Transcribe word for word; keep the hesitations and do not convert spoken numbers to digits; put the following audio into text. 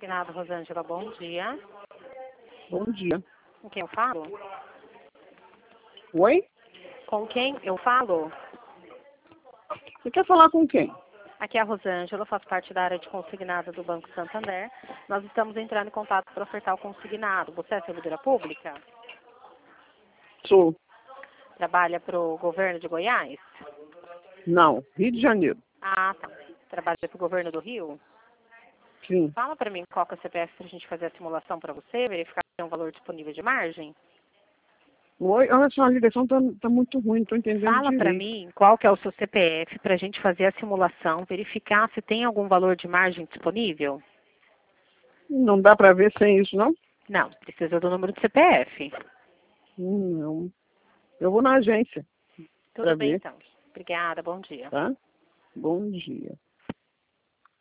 Consignado, Rosângela, bom dia. Bom dia. Com quem eu falo? Oi? Com quem eu falo? Você quer falar com quem? Aqui é a Rosângela, eu faço parte da área de consignado do Banco Santander. Nós estamos entrando em contato para ofertar o consignado. Você é servidora pública? Sou. Trabalha para o governo de Goiás? Não. Rio de Janeiro. Ah, tá. Trabalha para o governo do Rio? Sim. Fala para mim qual que é o C P F para a gente fazer a simulação para você, verificar se tem um valor disponível de margem? Oi? Olha só, a ligação tá, tá muito ruim, não tô entendendo Fala para direito. mim qual que é o seu C P F para a gente fazer a simulação, verificar se tem algum valor de margem disponível? Não dá pra ver sem isso, não? Não, precisa do número do C P F. Hum, não. Eu vou na agência Tudo pra bem ver, então. Obrigada, bom dia. tá? Bom dia.